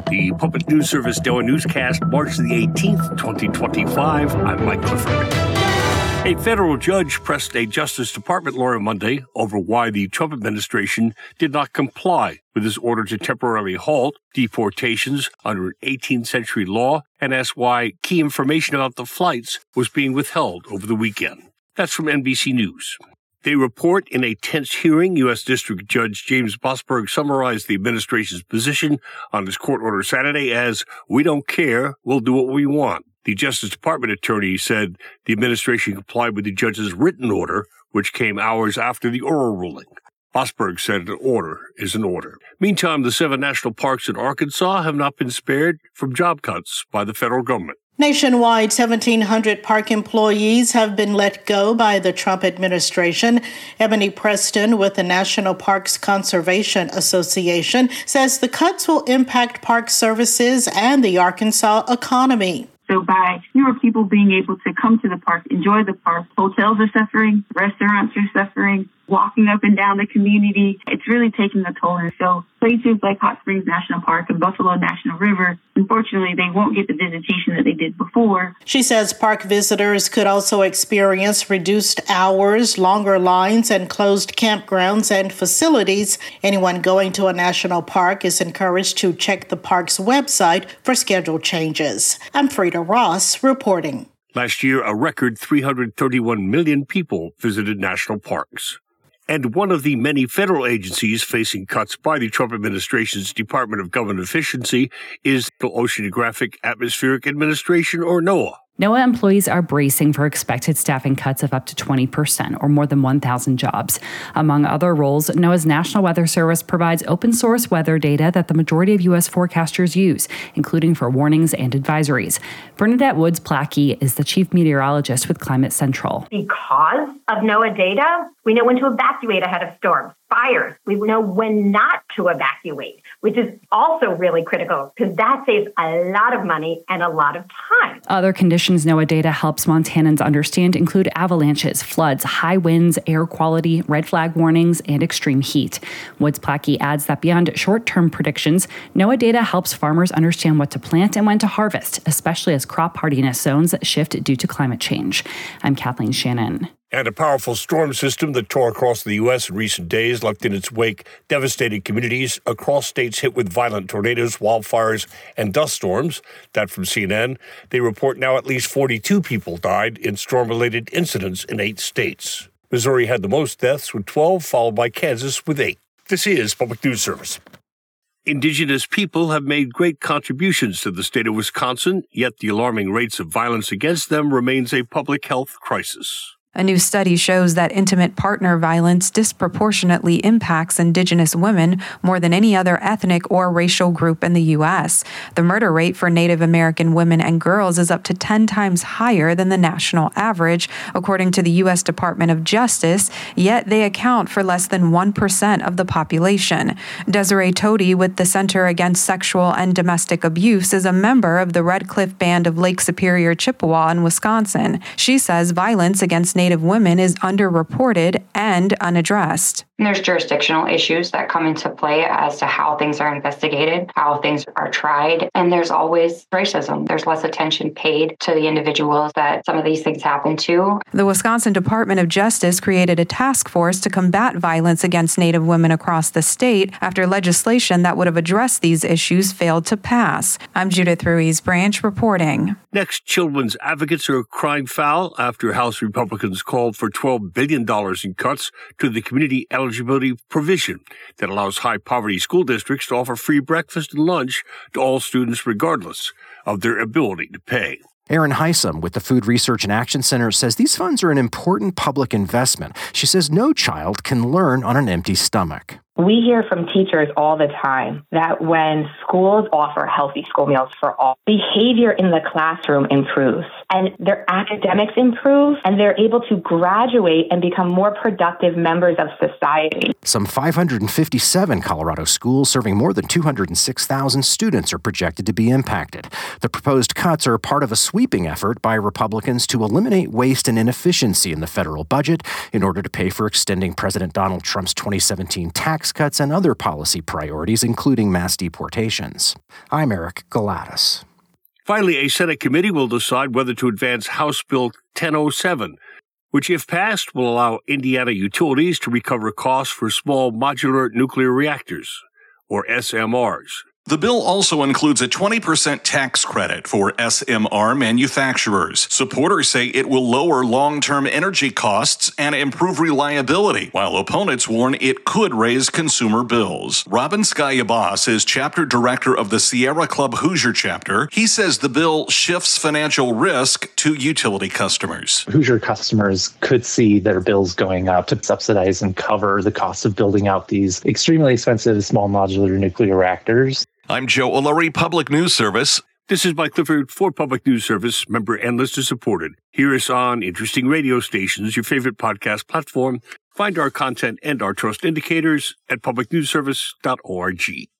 The Public News Service NOAA Newscast, March the 18th, 2025. I'm Mike Clifford. A federal judge pressed a Justice Department lawyer Monday over why the Trump administration did not comply with his order to temporarily halt deportations under an 18th century law and asked why key information about the flights was being withheld over the weekend. That's from NBC News. They report in a tense hearing, U.S. District Judge James Boasberg summarized the administration's position on his court order Saturday as, "We don't care, we'll do what we want." The Justice Department attorney said the administration complied with the judge's written order, which came hours after the oral ruling. Boasberg said an order is an order. Meantime, the 7 national parks in Arkansas have not been spared from job cuts by the federal government. Nationwide, 1,700 park employees have been let go by the Trump administration. Ebony Preston with the National Parks Conservation Association says the cuts will impact park services and the Arkansas economy. So by fewer people being able to come to the park, enjoy the park, hotels are suffering, restaurants are suffering, walking up and down the community, it's really taking a toll. And so places like Hot Springs National Park and Buffalo National River, unfortunately, they won't get the visitation that they did before. She says park visitors could also experience reduced hours, longer lines, and closed campgrounds and facilities. Anyone going to a national park is encouraged to check the park's website for schedule changes. I'm Frida Ross reporting. Last year, a record 331 million people visited national parks. And one of the many federal agencies facing cuts by the Trump administration's Department of Government Efficiency is the Oceanographic Atmospheric Administration, or NOAA. NOAA employees are bracing for expected staffing cuts of up to 20%, or more than 1,000 jobs. Among other roles, NOAA's National Weather Service provides open-source weather data that the majority of U.S. forecasters use, including for warnings and advisories. Bernadette Woods-Plackey is the chief meteorologist with Climate Central. Because of NOAA data, we know when to evacuate ahead of storms, fires. We know when not to evacuate, which is also really critical because that saves a lot of money and a lot of time. Other conditions NOAA data helps Montanans understand include avalanches, floods, high winds, air quality, red flag warnings, and extreme heat. Woods-Plackey adds that beyond short-term predictions, NOAA data helps farmers understand what to plant and when to harvest, especially as crop hardiness zones shift due to climate change. I'm Kathleen Shannon. And a powerful storm system that tore across the U.S. in recent days left in its wake devastating communities across states hit with violent tornadoes, wildfires, and dust storms. That from CNN. They report now at least 42 people died in storm-related incidents in 8 states. Missouri had the most deaths with 12, followed by Kansas with 8. This is Public News Service. Indigenous people have made great contributions to the state of Wisconsin, yet the alarming rates of violence against them remains a public health crisis. A new study shows that intimate partner violence disproportionately impacts Indigenous women more than any other ethnic or racial group in the U.S. The murder rate for Native American women and girls is up to 10 times higher than the national average, according to the U.S. Department of Justice, yet they account for less than 1% of the population. Desiree Toti with the Center Against Sexual and Domestic Abuse is a member of the Red Cliff Band of Lake Superior, Chippewa in Wisconsin. She says violence against Native women is underreported and unaddressed. And there's jurisdictional issues that come into play as to how things are investigated, how things are tried, and there's always racism. There's less attention paid to the individuals that some of these things happen to. The Wisconsin Department of Justice created a task force to combat violence against Native women across the state after legislation that would have addressed these issues failed to pass. I'm Judith Ruiz Branch reporting. Next, children's advocates are crying foul after House Republicans called for $12 billion in cuts to the community eligibility provision that allows high-poverty school districts to offer free breakfast and lunch to all students regardless of their ability to pay. Erin Heisem with the Food Research and Action Center says these funds are an important public investment. She says no child can learn on an empty stomach. We hear from teachers all the time that when schools offer healthy school meals for all, behavior in the classroom improves and their academics improve and they're able to graduate and become more productive members of society. Some 557 Colorado schools serving more than 206,000 students are projected to be impacted. The proposed cuts are part of a sweeping effort by Republicans to eliminate waste and inefficiency in the federal budget in order to pay for extending President Donald Trump's 2017 tax tax cuts, and other policy priorities, including mass deportations. I'm Eric Galatis. Finally, a Senate committee will decide whether to advance House Bill 1007, which, if passed, will allow Indiana utilities to recover costs for small modular nuclear reactors, or SMRs. The bill also includes a 20% tax credit for SMR manufacturers. Supporters say it will lower long-term energy costs and improve reliability, while opponents warn it could raise consumer bills. Robin Skyabas is chapter director of the Sierra Club Hoosier chapter. He says the bill shifts financial risk to utility customers. Hoosier customers could see their bills going up to subsidize and cover the cost of building out these extremely expensive small modular nuclear reactors. I'm Joe O'Leary, Public News Service. This is Mike Clifford for Public News Service, member and listener supported. Hear us on interesting radio stations, your favorite podcast platform. Find our content and our trust indicators at publicnewsservice.org.